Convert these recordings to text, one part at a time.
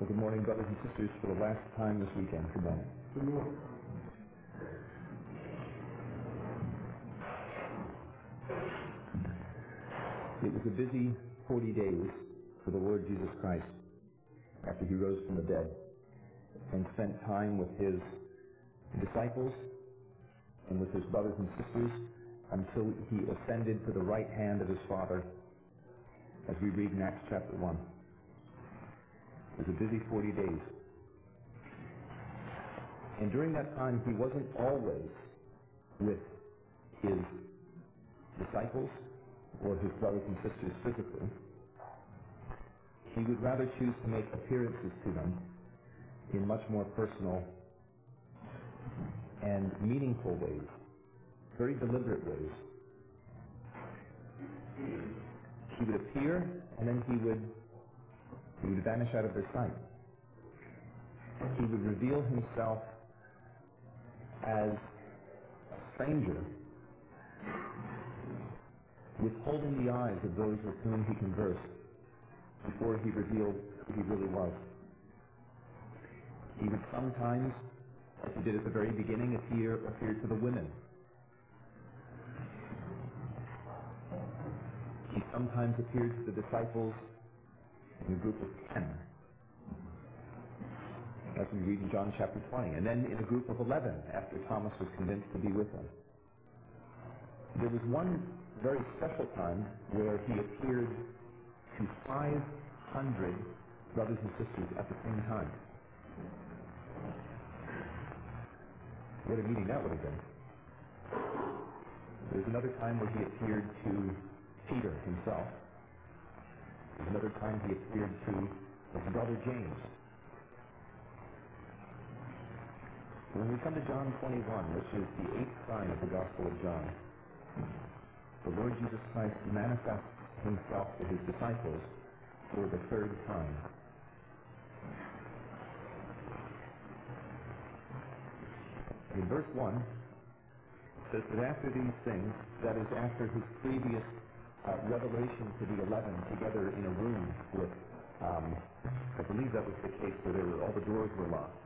Well, good morning, brothers and sisters, for the last time this weekend. Good morning. Good morning. It was a busy 40 days for the Lord Jesus Christ after he rose from the dead and spent time with his disciples and with his brothers and sisters until he ascended to the right hand of his Father, as we read in Acts chapter 1. It was a busy 40 days. And during that time, he wasn't always with his disciples or his brothers and sisters physically. He would rather choose to make appearances to them in much more personal and meaningful ways, very deliberate ways. He would appear, and then he would vanish out of their sight. He would reveal himself as a stranger, withholding the eyes of those with whom he conversed before he revealed who he really was. He would sometimes, as he did at the very beginning, appear to the women. He sometimes appeared to the disciples in a group of 10, as we read in John chapter 20, and then in a group of 11 after Thomas was convinced to be with him. There was one very special time where he appeared to 500 brothers and sisters at the same time. What a meeting that would have been. There was another time where he appeared to Peter himself. There was another time he appeared to his brother James. When we come to John 21, which is the 8th sign of the Gospel of John, the Lord Jesus Christ manifests himself to his disciples for the third time. In verse 1, it says that after these things, that is after his previous revelation to the 11 together in a room with, I believe that was the case where all the doors were locked.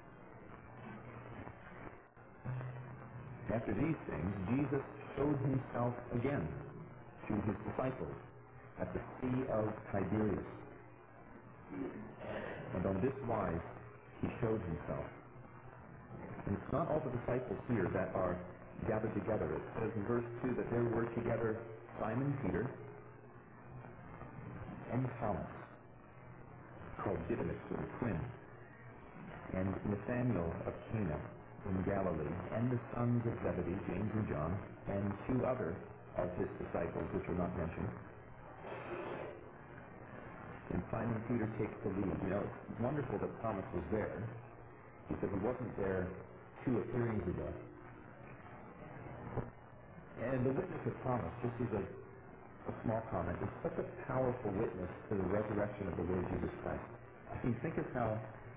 After these things, Jesus showed himself again to his disciples at the Sea of Tiberias. And on this wise he showed himself. And it's not all the disciples here that are gathered together. It says in verse 2 that there were together Simon Peter and Thomas, called Didymus, or twin, and Nathanael of Cana in Galilee, and the sons of Zebedee, James and John, and 2 other of his disciples, which are not mentioned. And Simon Peter takes the lead. You know, it's wonderful that Thomas was there, because he wasn't there 2 appearings ago. And the witness of Thomas, just as a small comment, is such a powerful witness to the resurrection of the Lord Jesus Christ. I mean, think of how,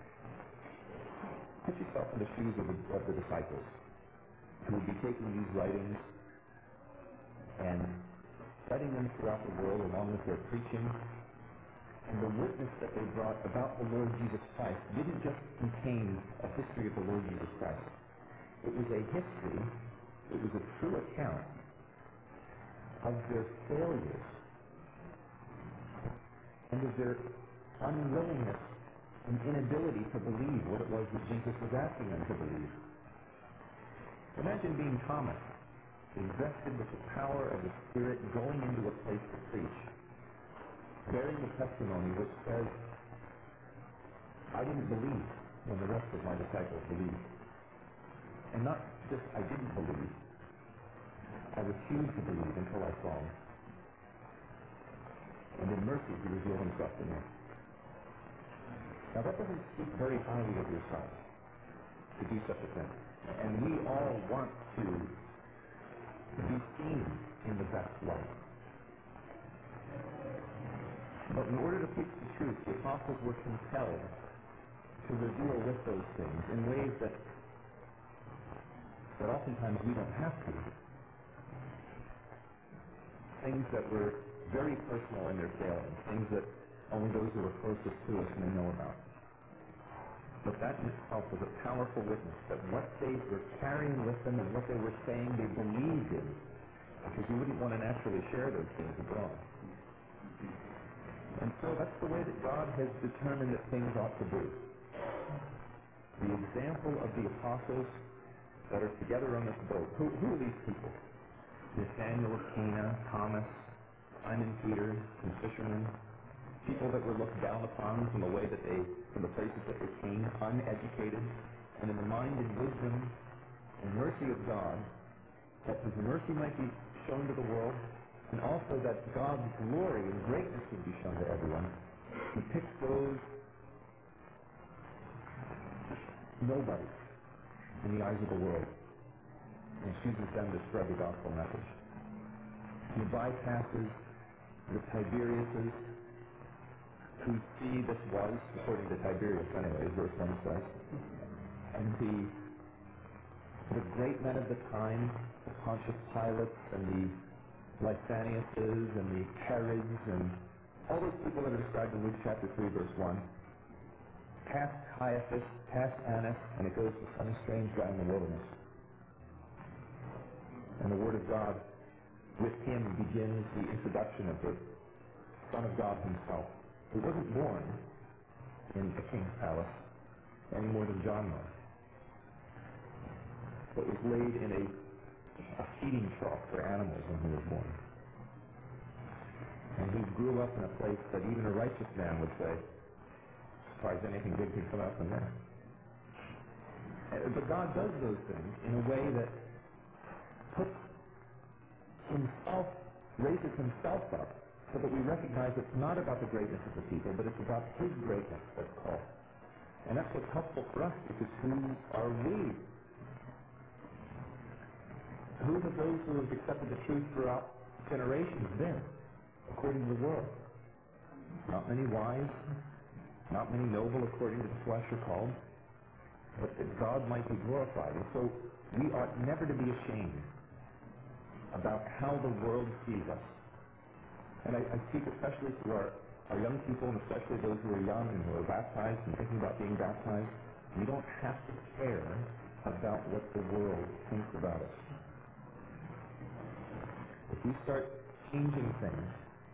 put yourself in the shoes of the disciples, who would be taking these writings and spreading them throughout the world along with their preaching. And the witness that they brought about the Lord Jesus Christ didn't just contain a history of the Lord Jesus Christ. It was a history, it was a true account of their failures and of their unwillingness and inability to believe what it was that Jesus was asking them to believe. Imagine being Thomas, invested with the power of the Spirit, going into a place to preach, bearing the testimony which says, I didn't believe when the rest of my disciples believed. And not just I didn't believe, I refused to believe until I saw him. And in mercy he revealed himself to me. Now that doesn't speak very highly of yourself to do such a thing. And we all want to be seen in the best light. But in order to preach the truth, the apostles were compelled to reveal with those things in ways that oftentimes we don't have to. Things that were very personal in their failings, things that only those who are closest to us may know about. But that in itself was a powerful witness that what they were carrying with them and what they were saying they believed in, because you wouldn't want to naturally share those things abroad. And so that's the way that God has determined that things ought to be. The example of the apostles that are together on this boat. Who are these people? Nathanael of Cana, Thomas, Simon Peter, some fishermen, people that were looked down upon from the places that they came, uneducated, and in the mind and wisdom and mercy of God, that His mercy might be shown to the world, and also that God's glory and greatness would be shown to everyone. He picks those nobody in the eyes of the world and chooses them to spread the gospel message. He bypasses the Tiberiuses who see this was, according to Tiberius anyway, verse 1 says, and the great men of the time, the Pontius Pilates and the Lysaniases and the Herods and all those people that are described in Luke chapter 3 verse 1, past Caiaphas, past Annas, and it goes to some strange guy in the wilderness. And the Word of God, with him begins the introduction of the Son of God himself, who wasn't born in a king's palace any more than John was, but was laid in a feeding trough for animals when he was born. And he grew up in a place that even a righteous man would say, surprised anything good could come out from there. But God does those things in a way that puts himself, raises himself up, so that we recognize it's not about the greatness of the people, but it's about his greatness that's called. And that's what's helpful for us, because who are we? Who have those who have accepted the truth throughout generations been, according to the world? Not many wise, not many noble according to the flesh are called, but that God might be glorified. And so we ought never to be ashamed about how the world sees us. And I speak especially to our young people, and especially those who are young and who are baptized and thinking about being baptized. We don't have to care about what the world thinks about us. If we start changing things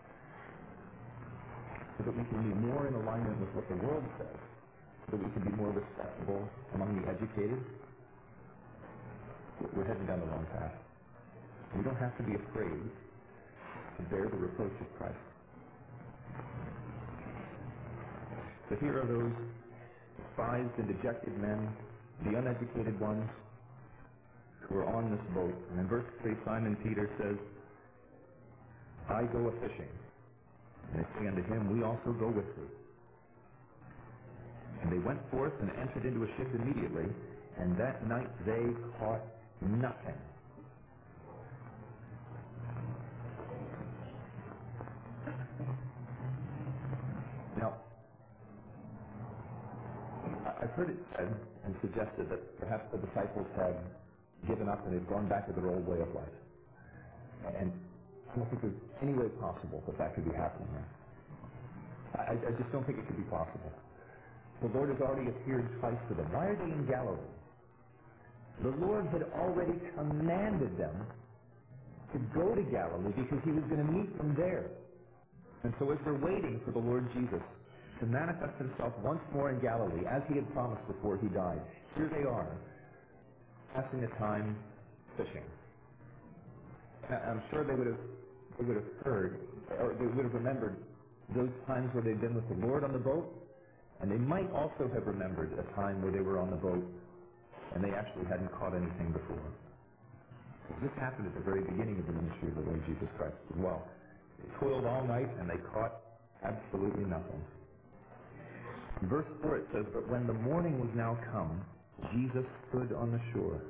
so that we can be more in alignment with what the world says, so that we can be more respectable among the educated, we're heading down the wrong path. We don't have to be afraid to bear the reproach of Christ. So here are those despised and dejected men, the uneducated ones, who are on this boat. And in verse 3, Simon Peter says, I go a-fishing. And they say unto him, we also go with thee. And they went forth and entered into a ship immediately, and that night they caught nothing. Now, I've heard it said and suggested that perhaps the disciples had given up and had gone back to their old way of life. And I don't think there's any way possible that could be happening now. I just don't think it could be possible. The Lord has already appeared twice to them. Why are they in Galilee? The Lord had already commanded them to go to Galilee because he was going to meet them there. And so as they're waiting for the Lord Jesus to manifest himself once more in Galilee, as he had promised before he died, here they are, passing the time fishing. Now, I'm sure they would have heard, or they would have remembered those times where they'd been with the Lord on the boat, and they might also have remembered a time where they were on the boat and they actually hadn't caught anything before. This happened at the very beginning of the ministry of the Lord Jesus Christ as well. They toiled all night and they caught absolutely nothing. In verse 4 it says, but when the morning was now come, Jesus stood on the shore.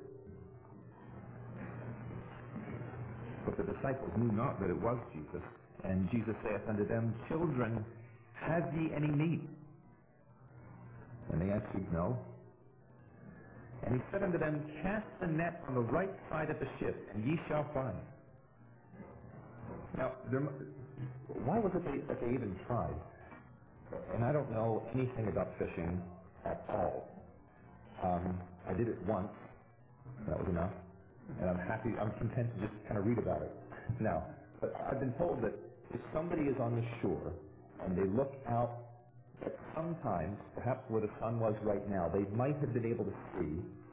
But the disciples knew not that it was Jesus. And Jesus saith unto them, children, have ye any meat? And they answered, no. And he said unto them, cast the net on the right side of the ship, and ye shall find. Now, why was it that they even tried? And I don't know anything about fishing at all. I did it once. That was enough. And I'm content to just kind of read about it now. But I've been told that if somebody is on the shore and they look out, that sometimes, perhaps where the sun was right now, they might have been able to see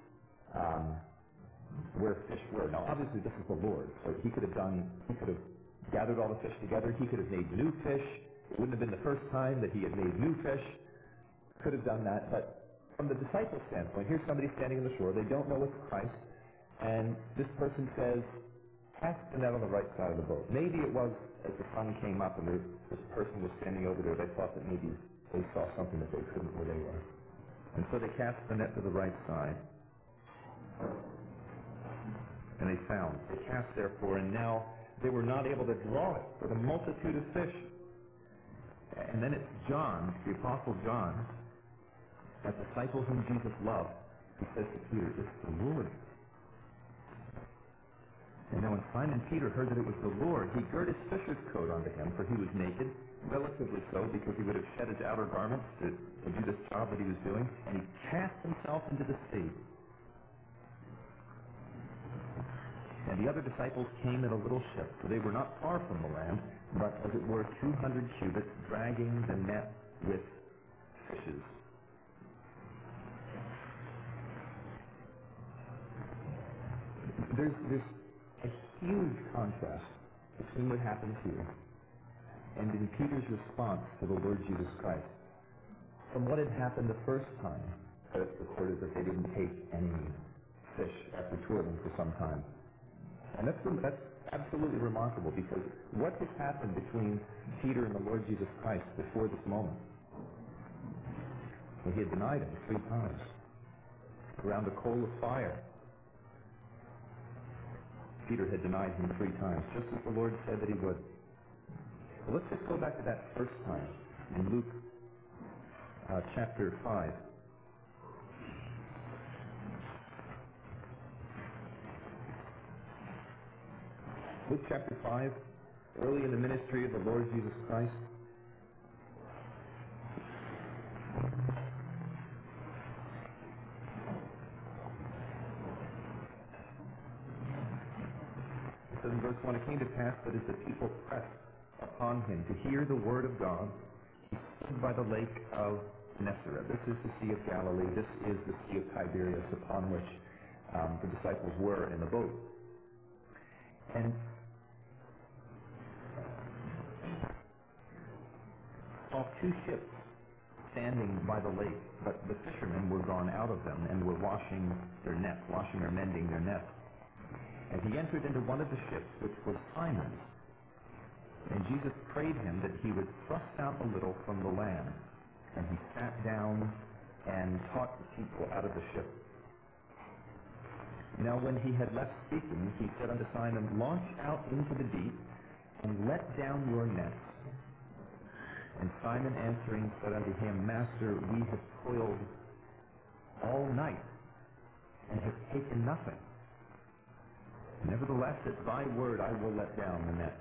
where fish were. Now, obviously, this is the Lord, so he could have gathered all the fish together. He could have made new fish. It wouldn't have been the first time that he had made new fish. Could have done that, but from the disciples' standpoint, here's somebody standing on the shore. They don't know it's Christ, and this person says, cast the net on the right side of the boat. Maybe it was as the sun came up and this person was standing over there, they thought that maybe they saw something that they couldn't where they were. And so they cast the net to the right side. And they found. They cast, therefore, and now they were not able to draw it for the multitude of fish. And then it's John, the Apostle John, that disciple whom Jesus loved, he says to Peter, it's the Lord. And then when Simon Peter heard that it was the Lord, he girded his fisher's coat onto him, for he was naked, relatively so, because he would have shed his outer garments to do this job that he was doing, and he cast himself into the sea. And the other disciples came in a little ship, for they were not far from the land, but as it were 200 cubits, dragging the net with fishes. There's a huge contrast between what happens here and in Peter's response to the Lord Jesus Christ from what had happened the first time that it's recorded that they didn't take any fish after toiling for some time. And that's absolutely remarkable, because what has happened between Peter and the Lord Jesus Christ before this moment? Well, he had denied him 3 times around a coal of fire. Peter had denied him 3 times, just as the Lord said that he would. Well, let's just go back to that first time in Luke chapter 5. Luke chapter 5, early in the ministry of the Lord Jesus Christ. It says in verse 1, it came to pass that as the people pressed upon him to hear the word of God, he stood by the lake of Gennesaret. This is the Sea of Galilee. This is the Sea of Tiberias, upon which the disciples were in the boat. And saw 2 ships standing by the lake, but the fishermen were gone out of them and were washing or mending their nets. And he entered into one of the ships, which was Simon's. And Jesus prayed him that he would thrust out a little from the land. And he sat down and taught the people out of the ship. Now when he had left speaking, he said unto Simon, launch out into the deep, and let down your nets. And Simon answering said unto him, Master, we have toiled all night, and have taken nothing. Nevertheless, at thy word I will let down the net.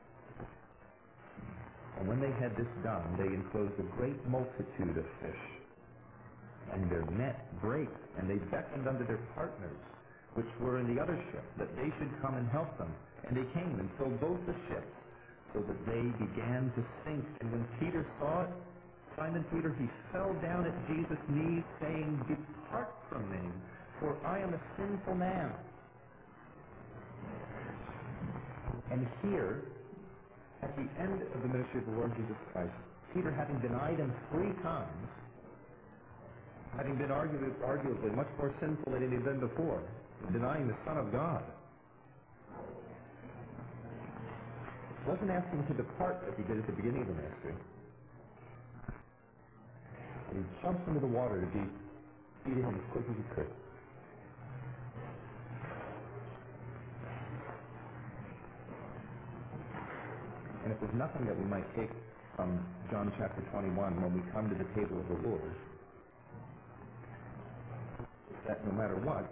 And when they had this done, they enclosed a great multitude of fish. And their net brake, and they beckoned unto their partners, which were in the other ship, that they should come and help them. And they came and filled both the ships, so that they began to sink. And when Peter saw it, Simon Peter, he fell down at Jesus' knees, saying, Depart from me, for I am a sinful man. And here, at the end of the ministry of the Lord Jesus Christ, Peter, having denied him 3 times, having been arguably much more sinful than he had been before, denying the Son of God, wasn't asking to depart as he did at the beginning of the ministry. He jumps into the water to be eating him as quick as he could. And if there's nothing that we might take from John chapter 21 when we come to the table of the Lord, it's that no matter what,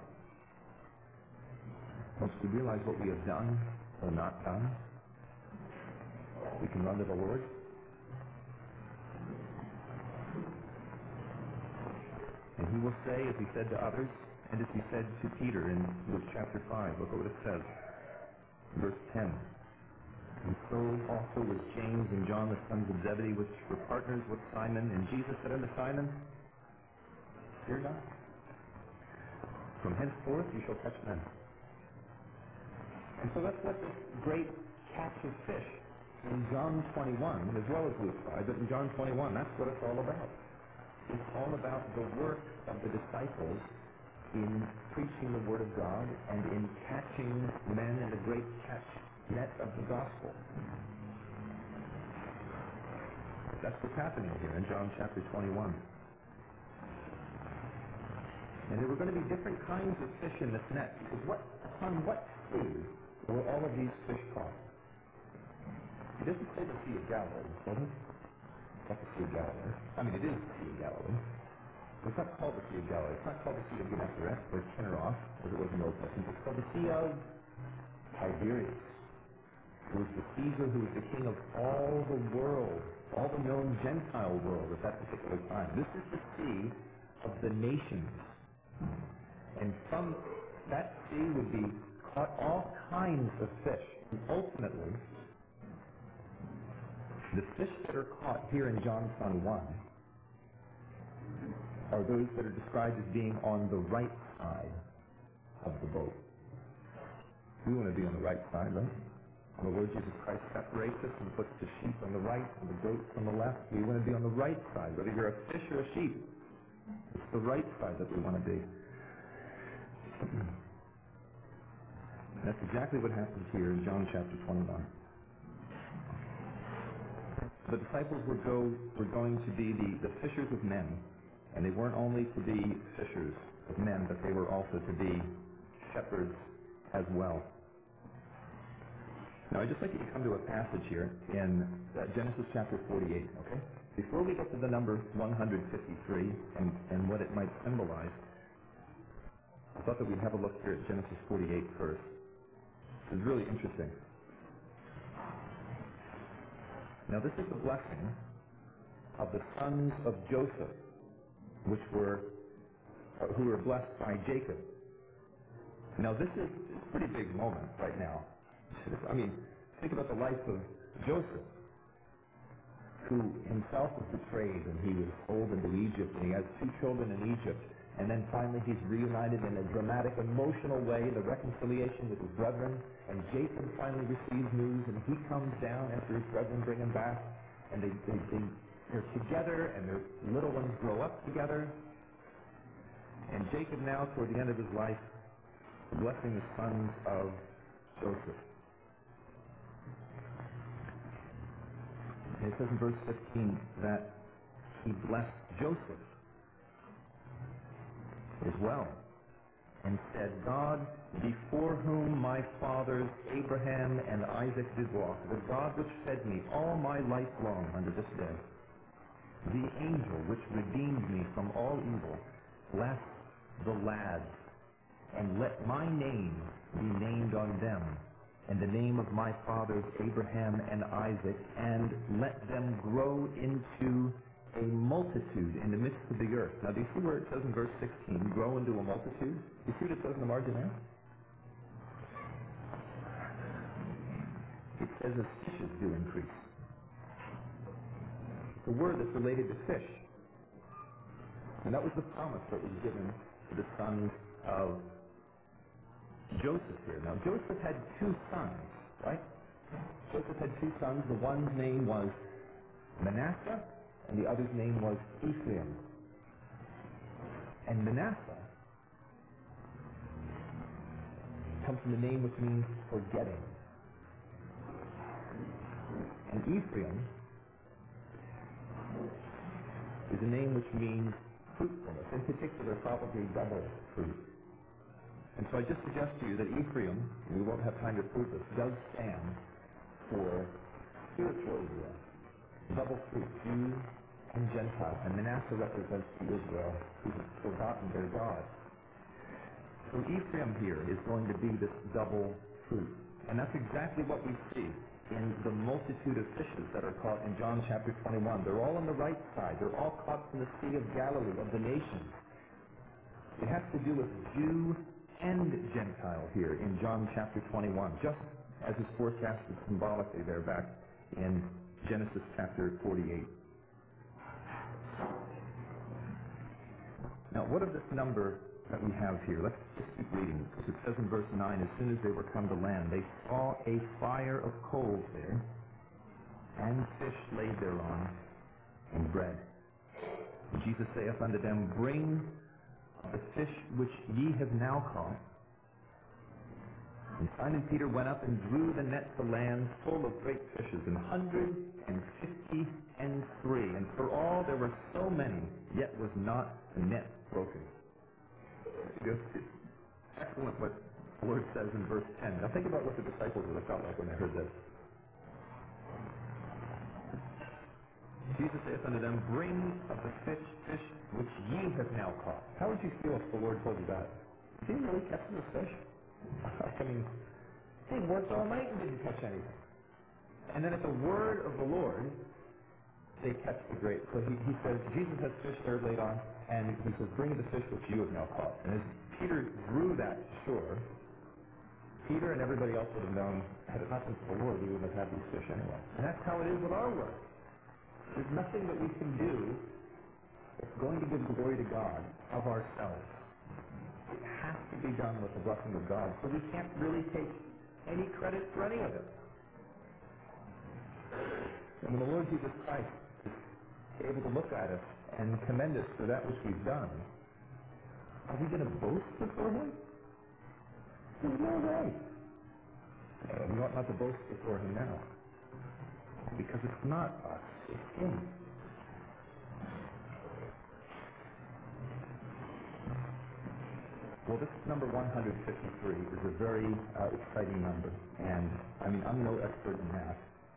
once we realize what we have done or not done, we can run to the Lord. And he will say, as he said to others, and as he said to Peter in Luke chapter 5, look at what it says, verse 10. And so also was James and John, the sons of Zebedee, which were partners with Simon. And Jesus said unto Simon, fear not. From henceforth you shall catch men. And so that's what this great catch of fish in John 21, as well as Luke 5, but in John 21, that's what it's all about. It's all about the work of the disciples in preaching the Word of God and in catching men in the great catch net of the gospel. That's what's happening here in John chapter 21. And there were going to be different kinds of fish in this net, because upon what sea were all of these fish caught? It doesn't say the Sea of Galilee, does it? It's not the Sea of Galilee. I mean, it is the Sea of Galilee. But it's not called the Sea of Galilee. It's not called the Sea of Gennesaret or Kinneros, as it was in the Old Testament. It's called the Sea of Tiberias. Who was the Caesar, who was the king of all the world, all the known Gentile world at that particular time. This is the sea of the nations. And from that sea would be caught all kinds of fish. And ultimately, the fish that are caught here in John 21 are those that are described as being on the right side of the boat. We want to be on the right side, right? The Lord Jesus Christ separates us and puts the sheep on the right and the goats on the left. We want to be on the right side, whether you're a fish or a sheep. It's the right side that we want to be. And that's exactly what happens here in John chapter 21. The disciples were going to be the fishers of men. And they weren't only to be fishers of men, but they were also to be shepherds as well. Now, I'd just like you to come to a passage here in Genesis chapter 48, okay? Before we get to the number 153 and what it might symbolize, I thought that we'd have a look here at Genesis 48 first. This is really interesting. Now, this is the blessing of the sons of Joseph, who were blessed by Jacob. Now, this is a pretty big moment right now. I mean, think about the life of Joseph, who himself was betrayed, and he was sold into Egypt, and he has 2 children in Egypt, and then finally he's reunited in a dramatic, emotional way, the reconciliation with his brethren, and Jacob finally receives news, and he comes down after his brethren bring him back, and they're together, and their little ones grow up together, and Jacob now, toward the end of his life, blessing the sons of Joseph. And it says in verse 15 that he blessed Joseph as well, and said, God, before whom my fathers Abraham and Isaac did walk, the God which fed me all my life long unto this day, the angel which redeemed me from all evil, bless the lads, and let my name be named on them, and the name of my fathers Abraham and Isaac, and let them grow into a multitude in the midst of the earth. Now, do you see where it says in verse 16, grow into a multitude? Do you see what it says in the margin there? It says as fishes do increase. It's a word that's related to fish. And that was the promise that was given to the sons of Joseph here. Now, Joseph had 2 sons, right? Joseph had 2 sons. The one's name was Manasseh, and the other's name was Ephraim. And Manasseh comes from the name which means forgetting. And Ephraim is a name which means fruitfulness, in particular probably double fruit. And so I just suggest to you that Ephraim, and we won't have time to prove this, does stand for spiritual Israel. Double fruit, Jew and Gentile. And Manasseh represents Israel, who has forgotten their God. So Ephraim here is going to be this double fruit. And that's exactly what we see in the multitude of fishes that are caught in John chapter 21. They're all on the right side. They're all caught from the Sea of Galilee, of the nations. It has to do with Jew and Gentile here in John chapter 21, just as is forecasted symbolically there back in Genesis chapter 48. Now, what of this number that we have here? Let's just keep reading, because it says in verse 9, as soon as they were come to land, they saw a fire of coals there, and fish laid thereon, and bread. And Jesus saith unto them, bring the fish which ye have now caught. And Simon Peter went up and drew the net to land full of great fishes, 153. And for all there were so many, yet was not the net broken. It's excellent what the Lord says in verse 10. Now think about what the disciples would have felt like when they heard this. Jesus saith unto them, bring of the fish which ye have now caught. How would you feel if the Lord told you that? Did he really catch this fish? I mean, they worked all night and didn't catch anything. And then at the word of the Lord, they catch the great. So he says, Jesus has fish there laid on, and he says, bring the fish which you have now caught. And as Peter drew that to shore, Peter and everybody else would have known, had it not been for the Lord, we wouldn't have had these fish anyway. And that's how it is with our work. There's nothing that we can do that's going to give glory to God of ourselves. It has to be done with the blessing of God, so we can't really take any credit for any of it. And when the Lord Jesus Christ is able to look at us and commend us for that which we've done, are we going to boast before Him? There's no way. We ought not to boast before Him now, because it's not us, it's Him. Well, this number 153 is a very exciting number, and I mean, I'm no expert in math.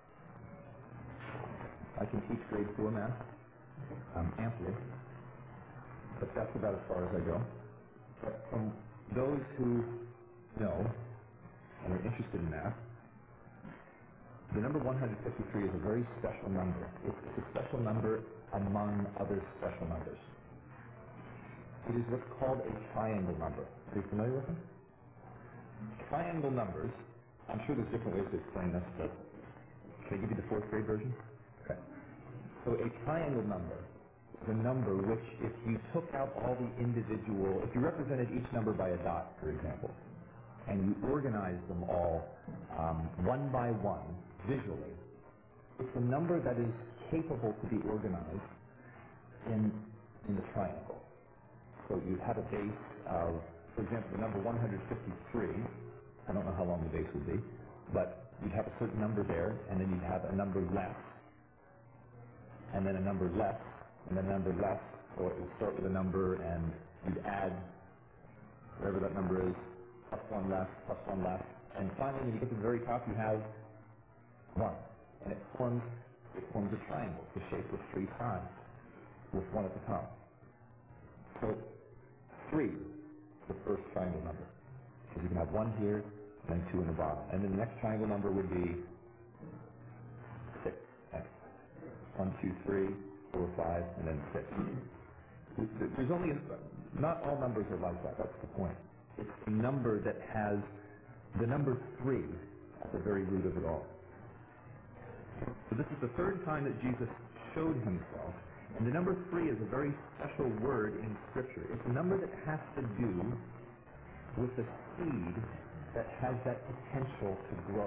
I can teach grade 4 math, amply, but that's about as far as I go. But from those who know and are interested in math, the number 153 is a very special number. It's a special number among other special numbers. It is what's called a triangle number. Are you familiar with them? Triangle numbers, I'm sure there's different ways to explain this, but can I give you the 4th grade version? Okay. So a triangle number is a number which, if you took out all the individual, if you represented each number by a dot, for example, and you organized them all one by one, visually, it's a number that is capable to be organized in the triangle. So you'd have a base of, for example, the number 153. I don't know how long the base would be, but you'd have a certain number there, and then you'd have a number less, and then a number less, and then a number less. So it would start with a number, and you'd add whatever that number is, plus one less, and finally, when you get to the very top, you have 1, and it forms a triangle, the shape of 3 sides, with 1 at the top. So 3 is the first triangle number, because you can have 1 here and then 2 in the bottom. And then the next triangle number would be 6. Next. 1, 2, 3, 4, 5, and then 6. There's only not all numbers are like that. That's the point. It's a number that has the number 3 at the very root of it all. So this is the 3rd time that Jesus showed Himself. And the number 3 is a very special word in Scripture. It's a number that has to do with the seed that has that potential to grow.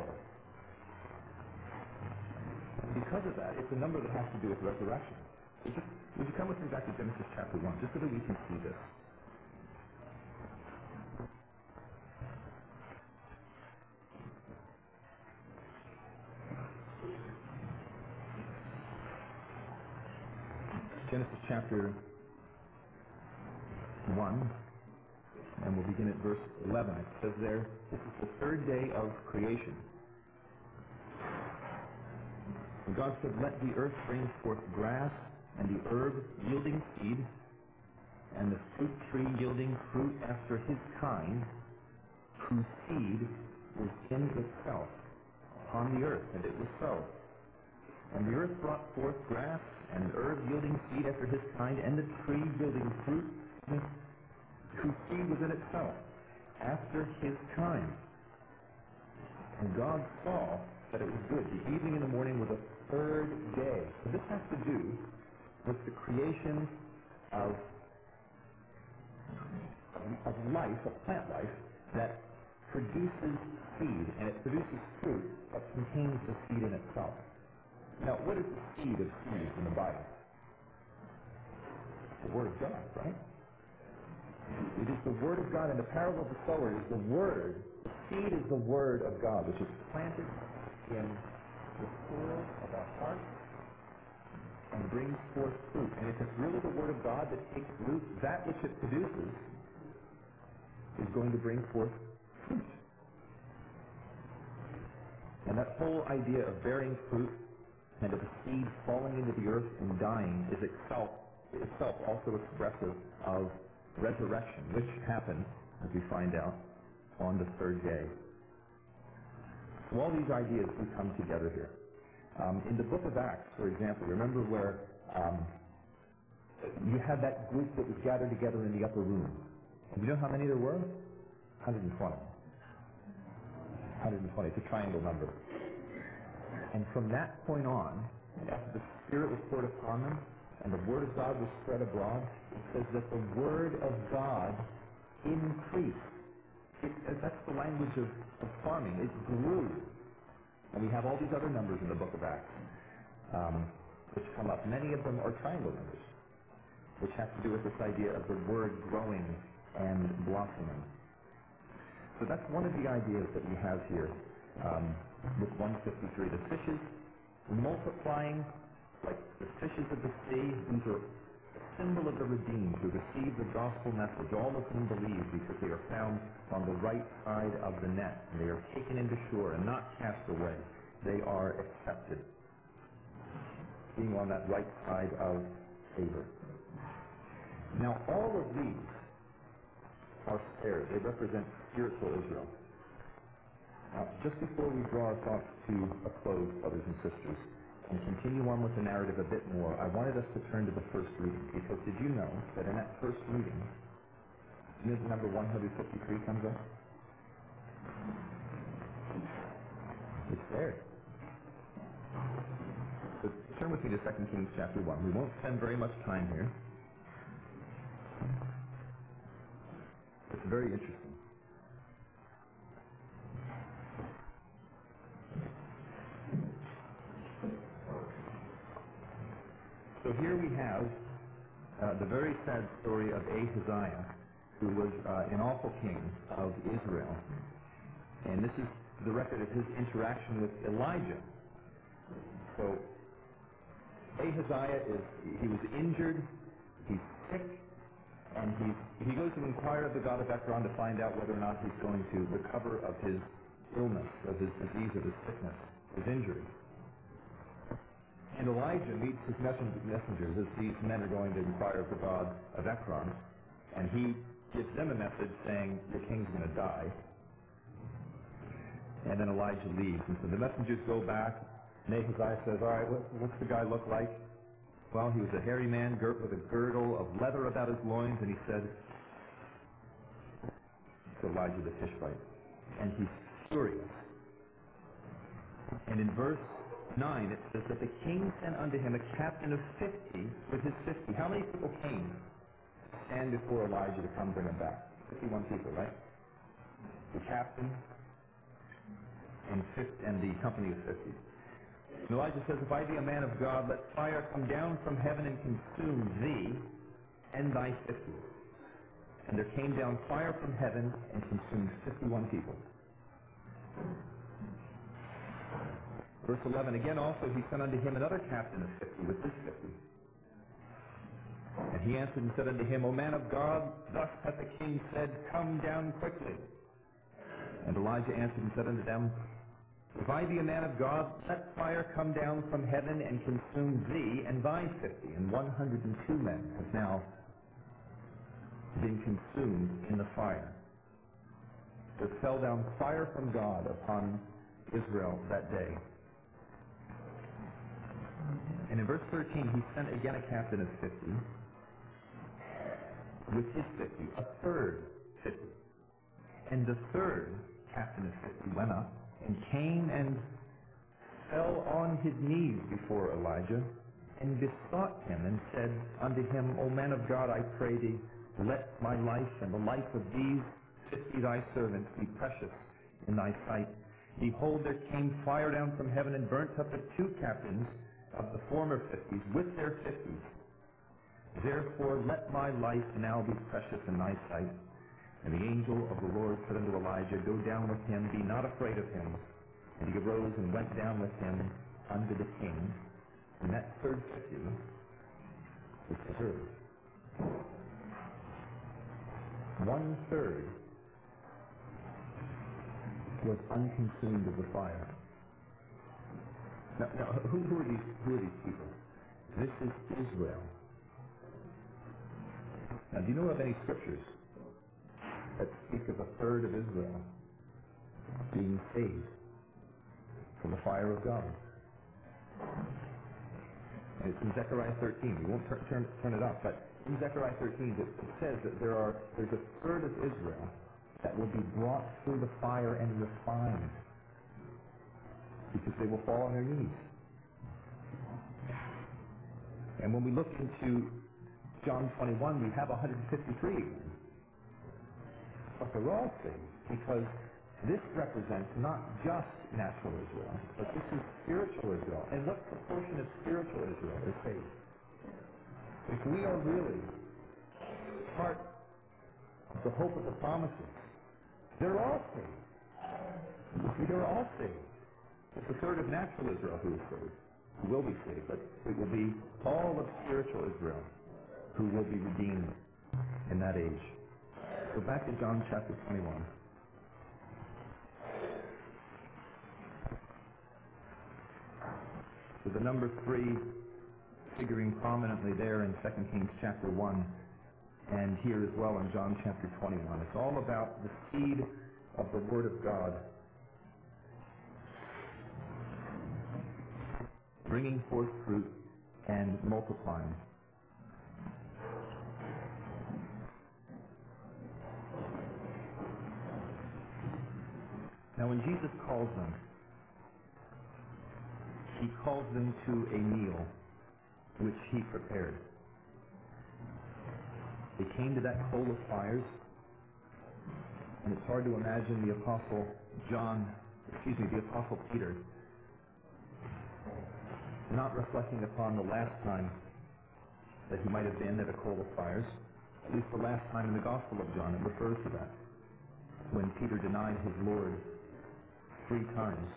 And because of that, it's a number that has to do with resurrection. So would you come with me back to Genesis chapter 1, just so that we can see this? Genesis chapter 1, and we'll begin at verse 11. It says there, this is the 3rd day of creation. And God said, let the earth bring forth grass, and the herb yielding seed, and the fruit tree yielding fruit after his kind, whose seed is in itself upon the earth. And it was so. And the earth brought forth grass, and herb yielding seed after his kind, and the tree yielding fruit, seed within itself, after his kind. And God saw that it was good. The evening and the morning were the third day. So this has to do with the creation of life, of plant life, that produces seed, and it produces fruit that contains the seed in itself. Now, what is the seed of seeds in the Bible? The Word of God, right? It is the Word of God, and the parable of the sower is the Word. The seed is the Word of God, which is planted in the soil of our heart and brings forth fruit. And if it's really the Word of God that takes root, that which it produces is going to bring forth fruit. And that whole idea of bearing fruit and of a seed falling into the earth and dying is itself also expressive of resurrection, which happened, as we find out, on the third day. So all these ideas do come together here. In the book of Acts, for example, remember where you had that group that was gathered together in the upper room. And you know how many there were? 120. 120. It's a triangle number. And from that point on, after the Spirit was poured upon them, and the Word of God was spread abroad, it says that the Word of God increased. That's the language of farming. It grew. And we have all these other numbers in the book of Acts, which come up. Many of them are triangle numbers, which have to do with this idea of the Word growing and blossoming. So that's one of the ideas that we have here with 153. The fishes multiplying like the fishes of the sea. These are a symbol of the redeemed who receive the gospel message, all of whom believe, because they are found on the right side of the net. And they are taken into shore and not cast away. They are accepted, being on that right side of favor. Now, all of these are spared. They represent spiritual Israel. Now, just before we draw our thoughts to a close, brothers and sisters, and continue on with the narrative a bit more, I wanted us to turn to the first reading, because did you know that in that first reading, number 153 comes up? It's there. So turn with me to 2 Kings chapter 1. We won't spend very much time here. It's very interesting. So here we have the very sad story of Ahaziah, who was an awful king of Israel. And this is the record of his interaction with Elijah. So Ahaziah he was injured, he's sick, and he goes to inquire of the God of Ekron to find out whether or not he's going to recover of his illness, of his disease, of his sickness, his injury. And Elijah meets his messengers as these men are going to inquire of the God of Ekron, and he gives them a message saying, the king's going to die. And then Elijah leaves, and so the messengers go back, and Ahaziah says, all right, what's the guy look like? Well, he was a hairy man girt with a girdle of leather about his loins, and he said to Elijah the Tishbite, and he's furious. And in verse 9, it says that the king sent unto him a captain of 50 with his 50. How many people came to stand before Elijah to come bring him back? 51 people, right? The captain and the company of 50. And Elijah says, if I be a man of God, let fire come down from heaven and consume thee and thy 50. And there came down fire from heaven and consumed 51 people. Verse 11, again also he sent unto him another captain of 50 with his 50. And he answered and said unto him, O man of God, thus hath the king said, come down quickly. And Elijah answered and said unto them, if I be a man of God, let fire come down from heaven and consume thee and thy 50. And 102 men have now been consumed in the fire. There fell down fire from God upon Israel that day. And in verse 13, he sent again a captain of 50 with his 50, a third 50. And the third captain of 50 went up and came and fell on his knees before Elijah and besought him and said unto him, O man of God, I pray thee, let my life and the life of these 50 thy servants be precious in thy sight. Behold, there came fire down from heaven and burnt up the two captains of the former 50s with their 50s. Therefore let my life now be precious in thy sight. And the angel of the Lord said unto Elijah, Go down with him, be not afraid of him. And he arose and went down with him unto the king. And that third 50 was preserved. 1/3 was unconsumed of the fire. Now who are these people? This is Israel. Now, do you know of any scriptures that speak of 1/3 of Israel being saved from the fire of God? And it's in Zechariah 13. We won't turn it up, but in Zechariah 13 it says that there's 1/3 of Israel that will be brought through the fire and refined because they will fall on their knees. And when we look into John 21, we have 153 again. But they're all saved because this represents not just natural Israel, but this is spiritual Israel. And what proportion of spiritual Israel is saved? If we are really part of the hope of the promises, they're all saved. They're all saved. It's 1/3 of natural Israel who is saved, who will be saved, but it will be all of spiritual Israel who will be redeemed in that age. Go back to John chapter 21. So the number 3 figuring prominently there in 2 Kings chapter 1 and here as well in John chapter 21. It's all about the seed of the Word of God bringing forth fruit and multiplying. Now when Jesus calls them, he calls them to a meal which he prepared. They came to that coal of fires, and it's hard to imagine the Apostle Peter not reflecting upon the last time that he might have been at a coal of fires, at least the last time in the Gospel of John. It refers to that, when Peter denied his Lord 3 times.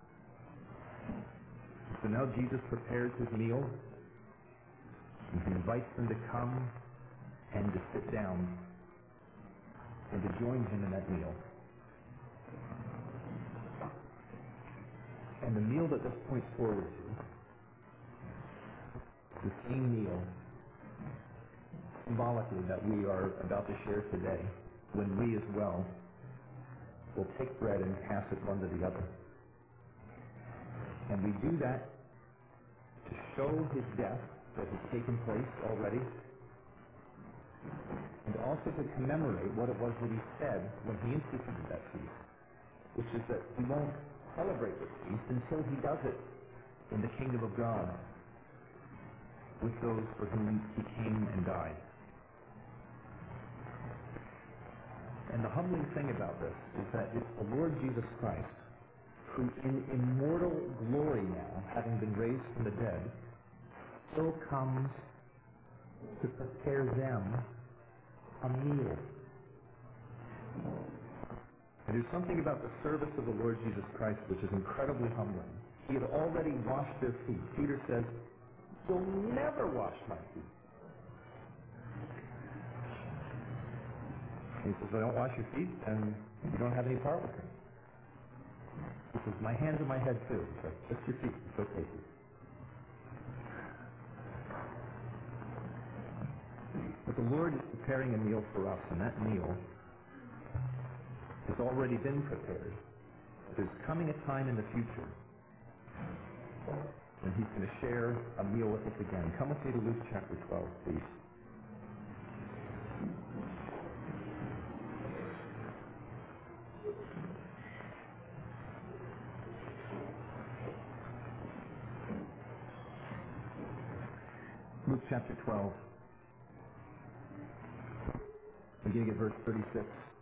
So now Jesus prepares his meal, and he invites them to come and to sit down and to join him in that meal. And the meal that this points forward to, the same meal symbolically that we are about to share today, when we as well will take bread and pass it one to the other. And we do that to show his death that has taken place already, and also to commemorate what it was that he said when he instituted that feast, which is that he won't celebrate this feast until he does it in the kingdom of God with those for whom he came and died. And the humbling thing about this is that it's the Lord Jesus Christ who, in immortal glory now, having been raised from the dead, still comes to prepare them a meal. And there's something about the service of the Lord Jesus Christ which is incredibly humbling. He had already washed their feet. Peter says, "You'll never wash my feet." And he says, "If I don't wash your feet, then you don't have any part with me." He says, "My hands and my head too." So just your feet. It's okay. But the Lord is preparing a meal for us, and that meal has already been prepared. There's coming a time in the future when he's going to share a meal with us again. Come with me to Luke chapter 12, please. Luke chapter 12, beginning at verse 36.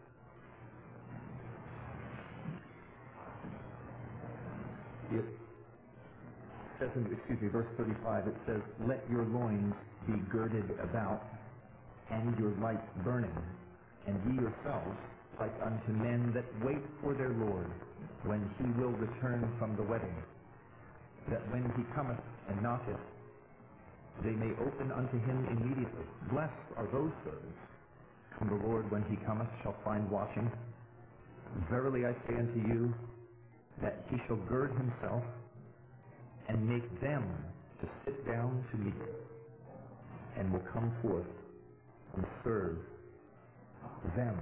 It says in, verse 35, it says, "Let your loins be girded about, and your lights burning, and ye yourselves like unto men that wait for their Lord, when he will return from the wedding, that when he cometh and knocketh, they may open unto him immediately. Blessed are those servants whom the Lord, when he cometh, shall find watching. Verily I say unto you, that he shall gird himself, and make them to sit down to meat, and will come forth and serve them."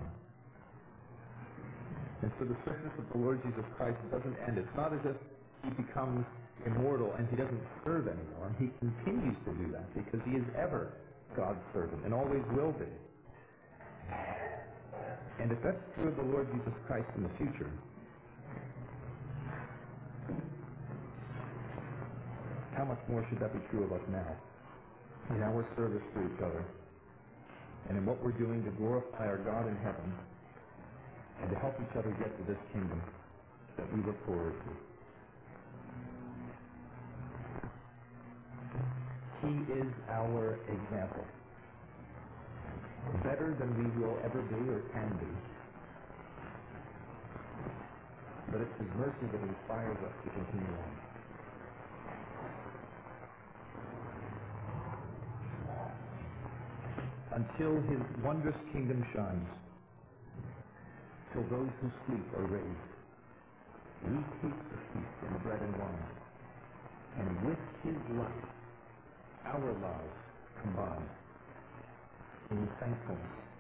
And so the service of the Lord Jesus Christ doesn't end. It's not as if he becomes immortal and he doesn't serve anymore. He continues to do that because he is ever God's servant and always will be. And if that's true of the Lord Jesus Christ in the future, how much more should that be true of us now, in our service to each other, and in what we're doing to glorify our God in heaven, and to help each other get to this kingdom that we look forward to. He is our example. Better than we will ever be or can be. But it's his mercy that inspires us to continue on. Until his wondrous kingdom shines, till those who sleep are raised, we keep the feast in bread and wine, and with his life, our lives combined in thankfulness